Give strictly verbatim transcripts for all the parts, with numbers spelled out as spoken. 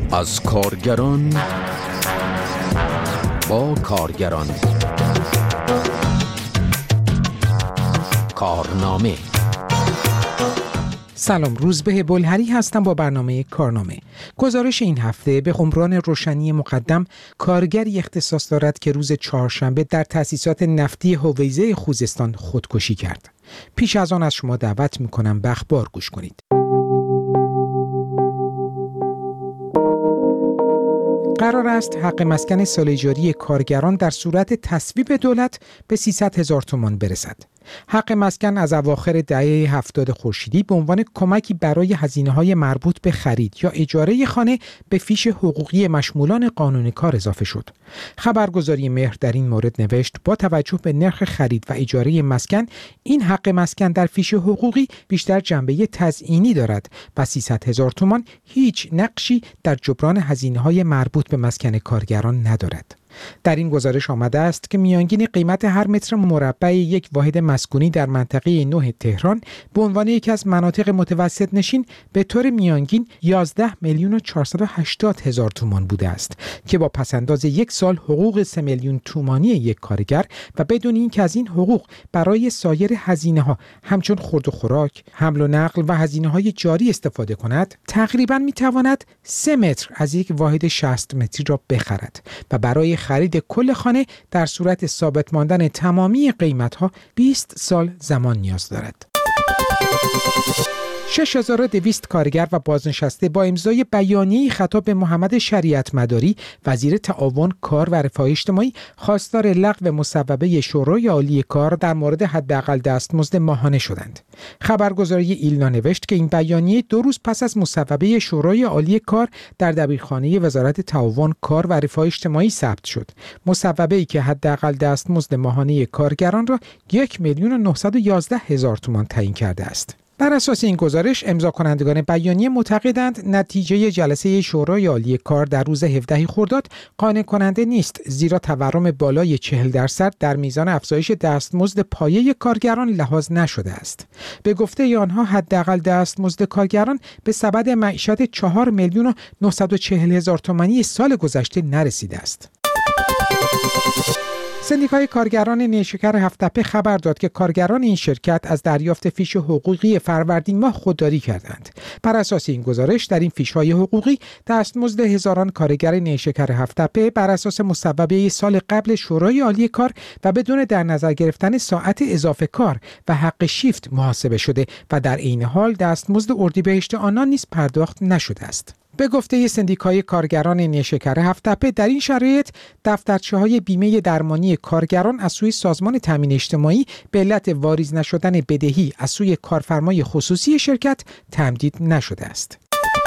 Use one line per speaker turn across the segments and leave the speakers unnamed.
از کارگران با کارگران. کارنامه.
سلام، روزبه بلهری هستم با برنامه کارنامه. گزارش این هفته به عمران روشنی مقدم، کارگری اختصاص دارد که روز چهارشنبه در تأسیسات نفتی هویزه خوزستان خودکشی کرد. پیش از آن از شما دعوت می‌کنم به اخبار گوش کنید. قرار است حق مسکن سال جاری کارگران در صورت تصویب دولت به سیصد هزار تومان برسد. حق مسکن از اواخر دهه هفتاد خورشیدی به عنوان کمکی برای هزینه‌های مربوط به خرید یا اجاره خانه به فیش حقوقی مشمولان قانون کار اضافه شد. خبرگزاری مهر در این مورد نوشت با توجه به نرخ خرید و اجاره مسکن، این حق مسکن در فیش حقوقی بیشتر جنبه تزیینی دارد و سیصد هزار تومان هیچ نقشی در جبران هزینه‌های مربوط به مسکن کارگران ندارد. در این گزارش آمده است که میانگین قیمت هر متر مربع یک واحد مسکونی در منطقه نه تهران به عنوان یکی از مناطق متوسط نشین به طور میانگین یازده میلیون و چهارصد و هشتاد هزار تومان بوده است که با پسنداز یک سال حقوق سه میلیون تومانی یک کارگر و بدون اینکه از این حقوق برای سایر هزینه‌ها همچون خورد و خوراک، حمل و نقل و هزینه‌های جاری استفاده کند، تقریباً می‌تواند سه متر از یک واحد شصت متری را بخرد و برای خرید کل خانه در صورت ثابت ماندن تمامی قیمت‌ها بیست سال زمان نیاز دارد. شش هزار و دویست کارگر و بازنشسته با امضای بیانیه‌ای خطاب به محمد شریعت مداری، وزیر تعاون، کار و رفاه اجتماعی، خواستار لغو مصوبه شورای عالی کار در مورد حداقل دستمزد ماهانه شدند. خبرگزاری ایلنا نوشت که این بیانیه دو روز پس از مصوبه شورای عالی کار در دبیرخانه وزارت تعاون، کار و رفاه اجتماعی ثبت شد. مصوبه‌ای که حداقل دستمزد ماهانه کارگران را یک میلیون و نهصد و یازده هزار تومان تعیین کرده است. بر اساس این گزارش، امضا کنندگان بیانیه معتقدند نتیجه جلسه شورای عالی کار در روز هفدهم خرداد قانع کننده نیست، زیرا تورم بالای چهل درصد در میزان افزایش دستمزد پایه کارگران لحاظ نشده است. به گفته آنها حداقل دستمزد کارگران به سبد معیشت چهار میلیون و نهصد و چهل هزار تومانی سال گذشته نرسیده است. سندیکای کارگران نیشکر هفت‌تپه خبر داد که کارگران این شرکت از دریافت فیش حقوقی فروردین ماه خودداری کردند. بر اساس این گزارش، در این فیش‌های حقوقی دستمزد هزاران کارگر نیشکر هفت‌تپه بر اساس مصوبه سال قبل شورای عالی کار و بدون در نظر گرفتن ساعت اضافه کار و حق شیفت محاسبه شده و در عین حال دستمزد اردیبهشت آنان نیز پرداخت نشده است. به گفته سندیکای کارگران نیشکر هفت‌تپه، در این شرایط دفترچه‌های بیمه درمانی کارگران از سوی سازمان تامین اجتماعی به علت واریز نشدن بدهی از سوی کارفرمای خصوصی شرکت تمدید نشده است.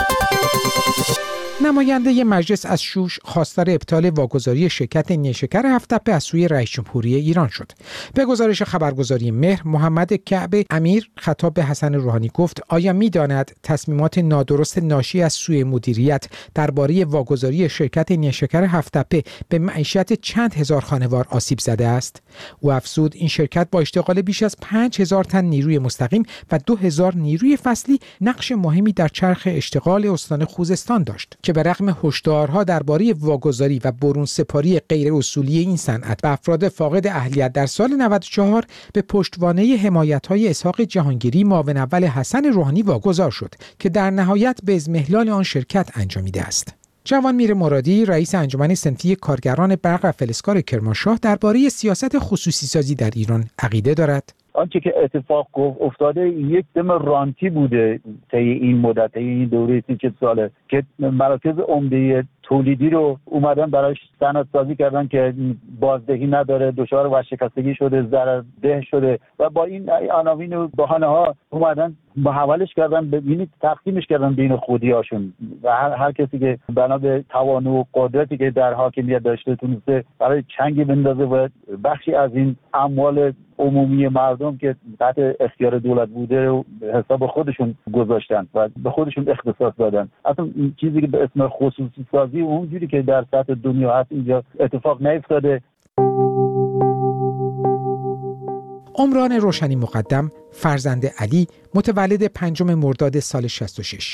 نماینده مجلس از شوش خواستار ابطال واگذاری شرکت نیشکر هفت‌تپه از سوی رئیس جمهوری ایران شد. به گزارش خبرگزاری مهر، محمد کعب امیر خطاب به حسن روحانی گفت: آیا می‌داند تصمیمات نادرست ناشی از سوی مدیریت درباره واگذاری شرکت نیشکر هفت‌تپه به معیشت چند هزار خانوار آسیب زده است؟ او افزود این شرکت با اشتغال بیش از پنج هزار تن نیروی مستقیم و دو هزار نیروی فصلی نقش مهمی در چرخ اشتغال استان خوزستان داشت که به رغم هشدارها درباره واگذاری و برون سپاری غیر اصولی این صنعت و افراد فاقد اهلیت در سال نود و چهار به پشتوانه حمایت‌های اسحاق جهانگیری، معاون اول حسن روحانی واگذار شد که در نهایت به اضمحلال آن شرکت انجامیده است. جوانمیر مرادی، رئیس انجمن صنفی کارگران برق و فلزکار کرمانشاه، درباره سیاست خصوصی سازی در ایران عقیده دارد.
آنچه که اتفاق افتاده یک دم رانتی بوده طی این مدت، طی این دوره سی چهل ساله که مراکز عمده تولیدی رو اومدن براش صنعت‌سازی کردن که بازدهی نداره، دچار ورشکستگی شده، ضررده شده و با این عناوین و بهانه‌ها اومدن محولش کردن، ببینید تقسیمش کردن بین خودی‌هاشون و هر, هر کسی که بنا به توان و قدرتی که در حاکمیت داشته تونسته برای چنگ بندازه و بخشی از این اموال عمومی مردم که تحت اختیار دولت بوده و حساب خودشون گذاشتن و به خودشون اختصاص دادن. اصلا این چیزی که به اسم خصوصی سازی اونجوری که در سطح دنیا هست اینجا اتفاق نیفتاده.
عمران روشنی مقدم، فرزند علی، متولد پنجم مرداد سال شصت و شش.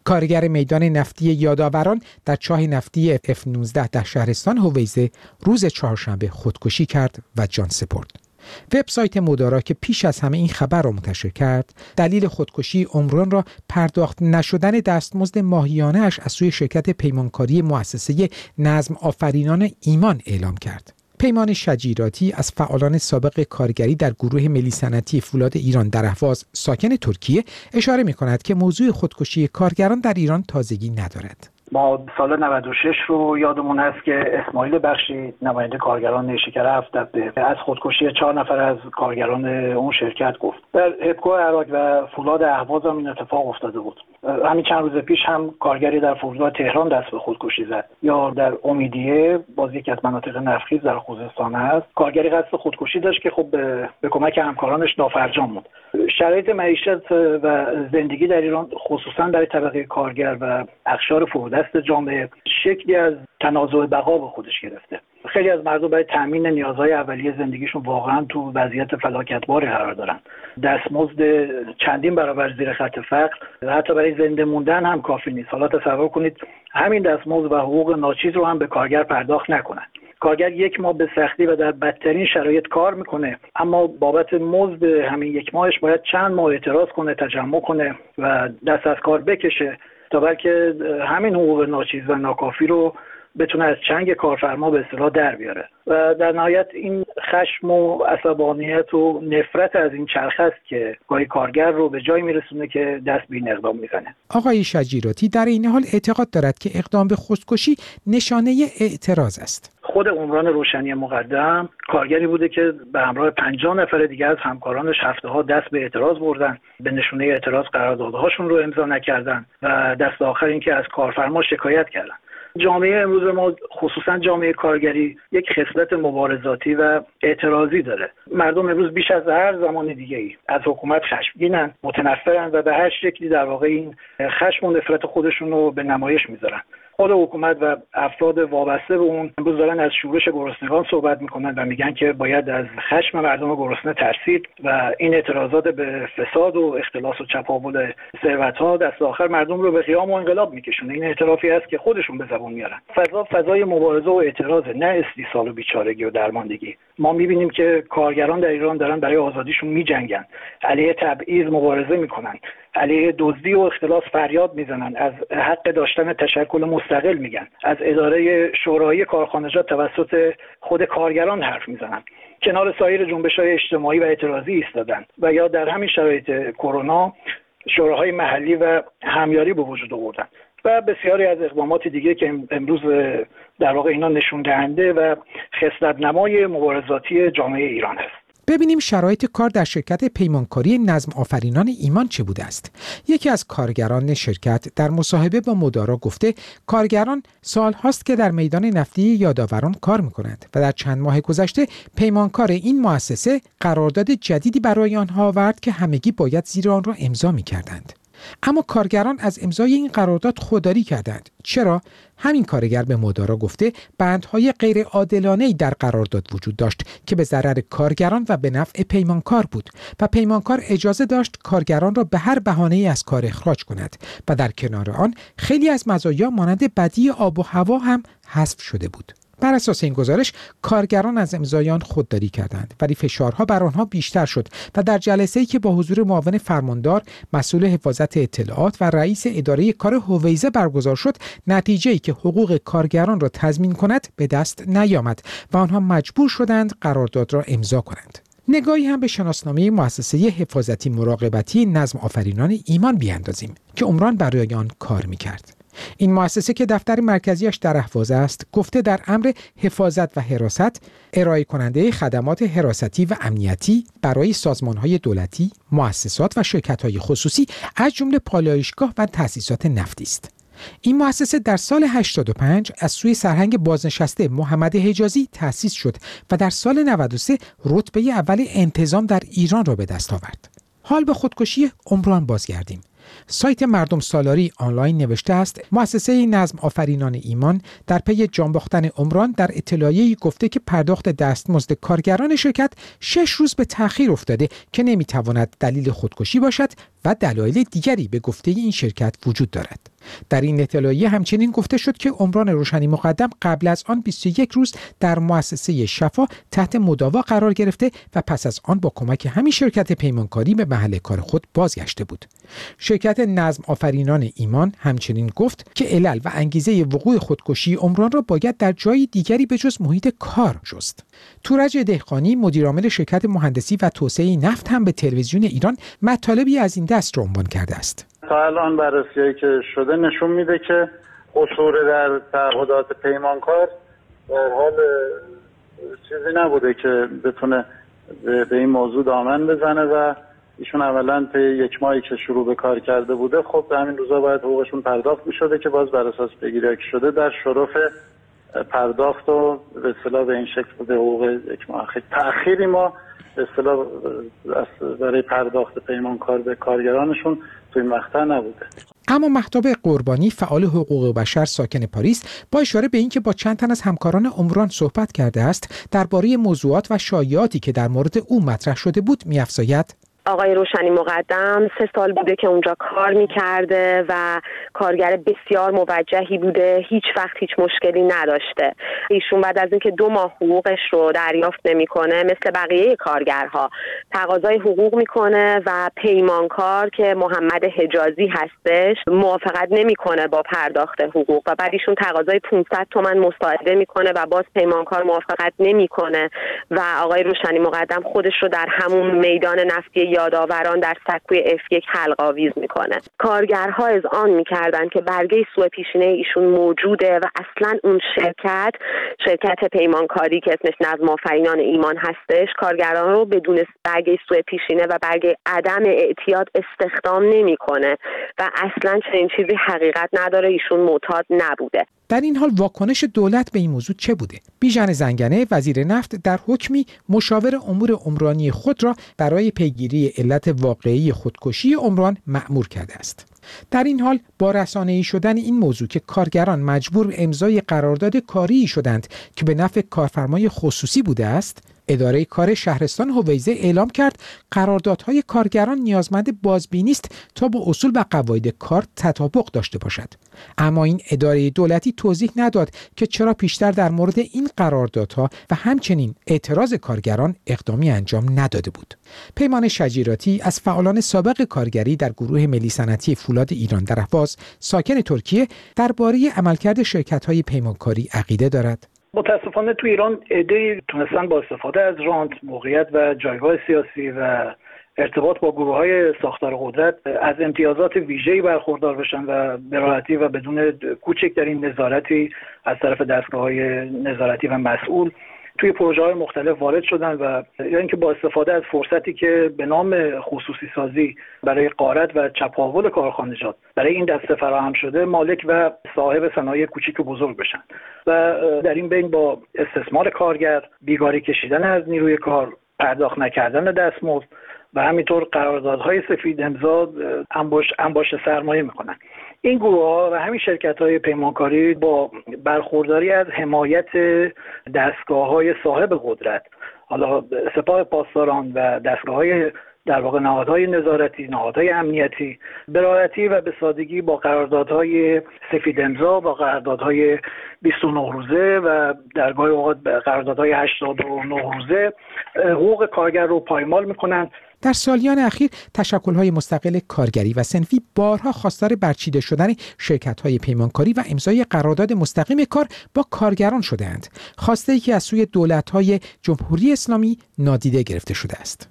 کارگر میدان نفتی یادآوران در چاه نفتی اف نوزده در شهرستان هویزه روز چهارشنبه خودکشی کرد و جان سپرد. وبسایت مدارا که پیش از همه این خبر را منتشر کرد، دلیل خودکشی عمران را پرداخت نشدن دستمزد ماهیانه اش از سوی شرکت پیمانکاری مؤسسه نظم آفرینان ایمان اعلام کرد. پیمان شجیراتی از فعالان سابق کارگری در گروه ملی صنعتی فولاد ایران در اهواز ساکن ترکیه اشاره می‌کند که موضوع خودکشی کارگران در ایران تازگی ندارد.
ما سال نود و شش رو یادمون هست که اسماعیل بخشی نماینده کارگران نیشکر هفت از خودکشی چهار نفر از کارگران اون شرکت گفت. در هپکو عراق و فولاد اهواز هم این اتفاق افتاده بود. همین چند روز پیش هم کارگری در فرودگاه تهران دست به خودکشی زد. یا در امیدیه باز یکی از مناطق نفتخیز در خوزستان هست، کارگری قصد خودکشی داشت که خب به, به کمک همکارانش نافرجام بود. شرایط معیشت و زندگی در ایران خصوصا در طبقه کارگر و اقشار فرودست جامعه شکلی از تنازع بقا به خودش گرفته. خیلی از مردم برای تامین نیازهای اولیه زندگیشون واقعا تو وضعیت فلاکتباری قرار دارن. دستمزد چندین برابر زیر خط فقر حتی برای زنده موندن هم کافی نیست. حالا تصور کنید همین دستمزد و حقوق ناچیز رو هم به کارگر پرداخت نکنن. کارگر یک ماه به سختی و در بدترین شرایط کار میکنه، اما بابت مزد همین یک ماهش باید چند ماه اعتراض کنه، تجمع کنه و دست از کار بکشه تا بلکه همین حقوق ناچیز و ناکافی رو بتونه از چنگ کارفرما به اصطلاح در بیاره. و در نهایت این خشم و عصبانیت و نفرت از این چرخه است که گاهی کارگر رو به جایی میرسونه که دست به این اقدام میزنه.
آقای شجیراتی در این حال اعتقاد دارد که اقدام به خودکشی نشانه اعتراض است.
خود عمران روشنی مقدم کارگری بوده که به همراه پنجاه نفر دیگه از همکارانش هفته ها دست به اعتراض بردن، به نشونه اعتراض قراردادهاشون رو امضا نکردن و دست آخر اینکه از کارفرما شکایت کردن. جامعه امروز ما خصوصا جامعه کارگری یک خصلت مبارزاتی و اعتراضی داره. مردم امروز بیش از هر زمان دیگه‌ای از حکومت خشمگینن، متنفرن و به هر شکلی در واقع این خشم و نفرت خودشون رو به نمایش میذارن. خود حکومت و افراد وابسته به اون امروز دارن از شورش گرسنگان صحبت میکنن و میگن که باید از خشم مردم گرسنه ترسید و این اعتراضات به فساد و اختلاس و چپاول ثروت‌ها دست آخر مردم رو به قیام و انقلاب میکشونه. این اعترافی است که خودشون به زبون میارن. فضا فضای مبارزه و اعتراض، نه استیصال و بیچارگی و درماندگی. ما میبینیم که کارگران در ایران دارن برای آزادیشون میجنگن، علیه تبعیض مبارزه میکنن، علیه دزدی و اختلاس فریاد میزنن، از حق داشتن تشکل مستقل میگن، از اداره شورای کارخانجات توسط خود کارگران حرف میزنن، کنار سایر جنبش‌های اجتماعی و اعتراضی ایستادن و یا در همین شرایط کرونا شوراهای محلی و همیاری به وجود آوردن و بسیاری از اقدامات دیگه که امروز در واقع اینا نشون دهنده و خصلت نمای مبارزاتی جامعه ایران است.
ببینیم شرایط کار در شرکت پیمانکاری نظم آفرینان ایمان چه بوده است. یکی از کارگران شرکت در مصاحبه با مدارا گفته کارگران سال هاست که در میدان نفتی یادآوران کار می‌کنند و در چند ماه گذشته پیمانکار این مؤسسه قرارداد جدیدی برای آنها آورد که همگی باید زیر آن را امضا می‌کردند. اما کارگران از امضای این قرارداد خودداری کردند. چرا؟ همین کارگر به مدارا گفته بندهای غیر عادلانه‌ای در قرارداد وجود داشت که به ضرر کارگران و به نفع پیمانکار بود و پیمانکار اجازه داشت کارگران را به هر بهانه‌ای از کار اخراج کند و در کنار آن خیلی از مزایا مانند بدی آب و هوا هم حذف شده بود. بر اساس این گزارش کارگران از امضای آن خودداری کردند، ولی فشارها بر آنها بیشتر شد و در جلسه‌ای که با حضور معاون فرماندار، مسئول حفاظت اطلاعات و رئیس اداره کار هویزه برگزار شد، نتیجه‌ای که حقوق کارگران را تضمین کند به دست نیامد و آنها مجبور شدند قرارداد را امضا کنند. نگاهی هم به شناسنامه مؤسسه حفاظتی مراقبتی نظم آفرینان ایمان بیاندازیم که عمران برای آن کار می‌کرد. این مؤسسه که دفتر مرکزیش در اهواز است، گفته در امر حفاظت و حراست ارائه کننده خدمات حراستی و امنیتی برای سازمان‌های دولتی، مؤسسات و شرکت‌های خصوصی از جمله پالایشگاه و تأسیسات نفتی است. این مؤسسه در سال هشتاد و پنج از سوی سرهنگ بازنشسته محمد حجازی تأسیس شد و در سال نود و سه رتبه اول انتظام در ایران را به دست آورد. حال به خودکشی عمران بازگردیم. سایت مردم سالاری آنلاین نوشته است مؤسسه نظم آفرینان ایمان در پی جان باختن عمران در اطلاعیه‌ای گفته که پرداخت دستمزد کارگران شرکت شش روز به تأخیر افتاده که نمیتواند دلیل خودکشی باشد و دلایل دیگری به گفته این شرکت وجود دارد. در این اطلاعیه همچنین گفته شد که عمران روشنی مقدم قبل از آن بیست و یک روز در مؤسسه شفا تحت مداوا قرار گرفته و پس از آن با کمک همین شرکت پیمانکاری به محل کار خود بازگشته بود. شرکت نظم آفرینان ایمان همچنین گفت که علل و انگیزه وقوع خودکشی عمران را باید در جای دیگری به جز محیط کار جست. تورج دهقانی مدیرعامل شرکت مهندسی و توسعه نفت هم به تلویزیون ایران مطالبی از این دست را عنوان کرده است.
تا الان بررسی‌هایی که شده نشون میده که قصور در تعهدات پیمانکار در حال چیزی نبوده که بتونه به این موضوع دامن بزنه و ایشون اولا طی یک ماهی که شروع به کار کرده بوده خب همین روزا باید حقوقشون پرداخت می‌شده که باز بر اساس پیگیری که شده در شرف پرداخت و به اصطلاح به این شکل به حقوق یک ماه تأخیری ما به اصطلاح برای پرداخت پیمانکار به کارگرانشون توی مقطع نبوده.
اما مهتاب قربانی فعال حقوق بشر ساکن پاریس با اشاره به اینکه با چند تن از همکاران عمران صحبت کرده است درباره موضوعات و شایعاتی که در مورد او مطرح شده بود می‌افزاید:
آقای روشنی مقدم سه سال بوده که اونجا کار میکرده و کارگر بسیار موجهی بوده، هیچ وقت هیچ مشکلی نداشته. ایشون بعد از اینکه دو ماه حقوقش رو دریافت نمیکنه مثل بقیه کارگرها تقاضای حقوق میکنه و پیمانکار که محمد حجازی هستش موافقت نمیکنه با پرداخت حقوق و بعد ایشون تقاضای پانصد تومان مساعده میکنه و باز پیمانکار موافقت نمیکنه و آقای روشنی مقدم خودش رو در همون میدان نفتی یادآوران در سکوی اف یک حلق‌آویز میکنه. کارگرها از آن میکردن که برگه سوء پیشینه ایشون موجوده و اصلا اون شرکت شرکت پیمانکاری که اسمش نظم آفرینان ایمان هستش کارگران رو بدون برگه سوء پیشینه و برگه عدم اعتیاد استخدام نمیکنه و اصلا چنین چیزی حقیقت نداره، ایشون معتاد نبوده.
در این حال واکنش دولت به این موضوع چه بوده؟ بیژن زنگنه وزیر نفت در حکمی مشاور امور عمرانی خود را برای پیگیری علت واقعی خودکشی عمران مأمور کرده است. در این حال با رسانه‌ای شدن این موضوع که کارگران مجبور به امضای قرارداد کاری شدند که به نفع کارفرمای خصوصی بوده است، اداره کار شهرستان هویزه اعلام کرد قراردادهای کارگران نیازمند بازبینی است تا با اصول و قواعد کار تطابق داشته باشد. اما این اداره دولتی توضیح نداد که چرا پیشتر در مورد این قراردادها و همچنین اعتراض کارگران اقدامی انجام نداده بود. پیمان شجیراتی از فعالان سابق کارگری در گروه ملی صنعتی فولاد ایران در اهواز ساکن ترکیه درباره عملکرد شرکت‌های پیمانکاری عقیده دارد.
متاسفانه تو ایران عده‌ای تونستن با استفاده از رانت، موقعیت و جایگاه سیاسی و ارتباط با گروه‌های ساختار قدرت از امتیازات ویژه‌ای برخوردار بشن و به راحتی و بدون کوچکترین نظارتی از طرف دستگاه‌های نظارتی و مسئول توی پروژه‌های مختلف وارد شدن و یا اینکه با استفاده از فرصتی که به نام خصوصی سازی برای غارت و چپاول کارخانجات برای این دسته فراهم شده مالک و صاحب صنایع کوچیک و بزرگ بشن و در این بین با استثمار کارگر، بیگاری کشیدن از نیروی کار، پرداخت نکردن دستمزد و همینطور قراردادهای سفید امضا انباش انباش سرمایه میکنن. این گروه‌ها و همین شرکت‌های پیمانکاری با برخورداری از حمایت دستگاه‌های صاحب قدرت، حالا سپاه پاسداران و دستگاه‌های در واقع نهادهای نظارتی، نهادهای امنیتی، به راحتی و به سادگی با قراردادهای سفید امضا، با قراردادهای بیست و نه روزه و در گاهی اوقات قراردادهای هشتاد و نه روزه حقوق کارگر رو پایمال میکنن.
در سالیان اخیر تشکل‌های مستقل کارگری و صنفی بارها خواستار برچیده شدن شرکت‌های پیمانکاری و امضای قرارداد مستقیم کار با کارگران شده‌اند، خواسته‌ای که از سوی دولت‌های جمهوری اسلامی نادیده گرفته شده است.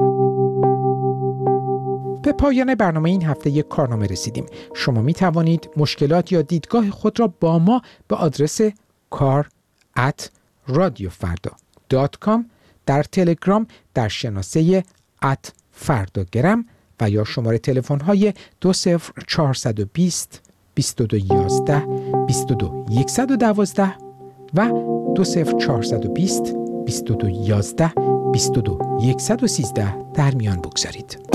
به پایان برنامه این هفته یک کارنامه رسیدیم. شما می توانید مشکلات یا دیدگاه خود را با ما به آدرس کار ات رادیو فردا دات کام در تلگرام در شناسه ات فرداگرم و یا شماره تلفن های دو صفر چهار دو صفر بیست و دو یازده بیست و دو صد و دوازده و دو صفر چهار دو صفر بیست و دو یازده بیست و دو صد و سیزده در میان بگذارید.